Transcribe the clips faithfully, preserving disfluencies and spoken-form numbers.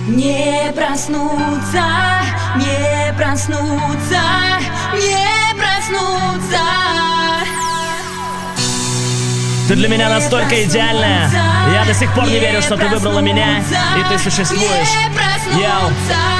Не проснуться, не проснуться, не проснуться. Ты для меня настолько идеальная. Я до сих пор не верю, что ты выбрала меня, и ты существуешь. Йоу.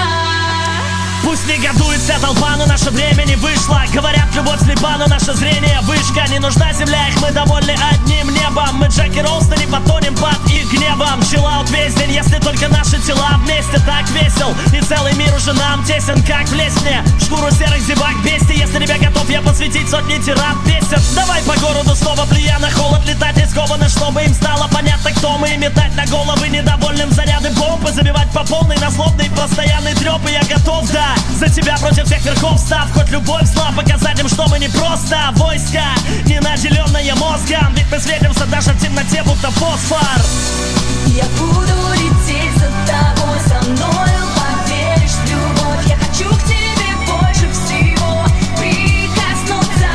Пусть негодует вся толпа, но наше время не вышло. Говорят, любовь слепа, но наше зрение вышка. Не нужна земля, их мы довольны одним небом. Мы Джеки Роуста, не потонем под их гневом. Чиллаут весь день, если только наши тела вместе. Так весел, и целый мир уже нам тесен. Как влезть мне в шкуру серых зевак бести? Если тебя готов я посвятить сотни тират песен. Давай по городу снова, плюя на холод, летать не скованы, чтобы им стало понятно, кто мы. И метать на головы недовольным заряды бомбы. Забивать по полной на злобный постоянный трёп. И я готов, да, за тебя против всех верхов став. Хоть любовь зла, показать им, что мы не просто войско, не наделенное мозгом. Ведь мы светимся даже в темноте, будто фосфор. Я буду лететь за тобой, со мною поверишь в любовь. Я хочу к тебе больше всего прикоснуться.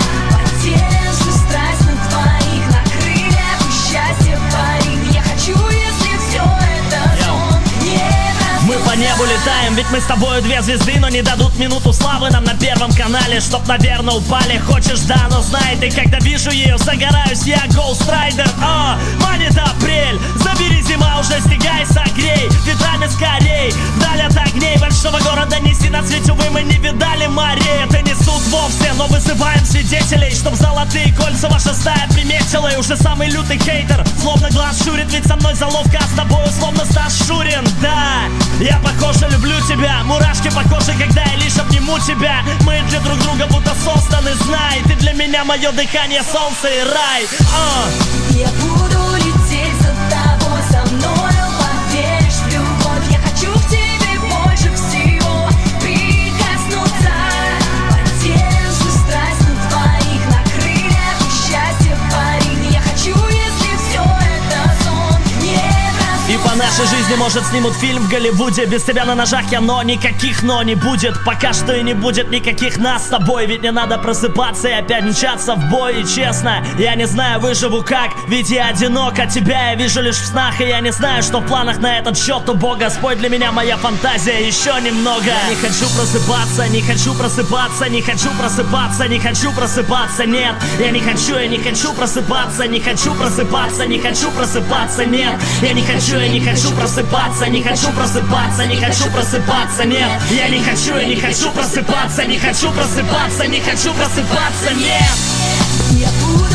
Потерян всю страсть на твоих, на крыльях и счастье пари. Я хочу, если все это сон, не проснуться. Мы по небу летаем, ведь мы с тобою две звезды. Но не дадут минуту славы нам на первом канале, чтоб, наверное, упали. Хочешь, да, но знай ты, когда вижу ее, загораюсь я, Ghost Rider. О, манит апрель, забери зима, уже стегай, согрей ветрами скорей, вдаль от огней большого города неси на свете. Увы, мы не видали морей, это не суд вовсе, но вызываем свидетелей, чтоб золотые кольца ваша стая приметила. И уже самый лютый хейтер словно глаз щурит, ведь со мной заловка, а с тобою словно Стас Шурин. Да, я похоже люблю тебя, мурашки по коже, когда я лишь обниму тебя. Мы для друг друга будто созданы, знай, ты для меня мое дыхание, солнце и рай. uh. Я буду лететь за тобой, со мною поверишь в любовь. Я хочу к тебе больше всего прикоснуться. Потерян всю страсть на твоих, на крыльях и счастье пари. Я хочу, если все это сон, не проснуться. И по нашей жизни, может, снимут фильм в Голливуде. Без тебя на ножах я, но никаких но не будет. Пока что и не будет никаких нас с тобой. Ведь мне надо просыпаться и опять мчаться в бой. И честно, я не знаю, выживу как, ведь я одинок, а тебя я вижу лишь в снах. И я не знаю, что в планах на этот счет у Бога. Спой для меня моя фантазия еще немного. Я не хочу просыпаться, не хочу просыпаться, не хочу просыпаться, не хочу просыпаться, нет. Я не хочу, я не хочу просыпаться, не хочу просыпаться, не хочу просыпаться, нет. Я не хочу, я не хочу просыпаться, не хочу просыпаться, не хочу просыпаться, нет. Я не хочу, я не хочу просыпаться, не хочу просыпаться, не хочу просыпаться, нет. Я буду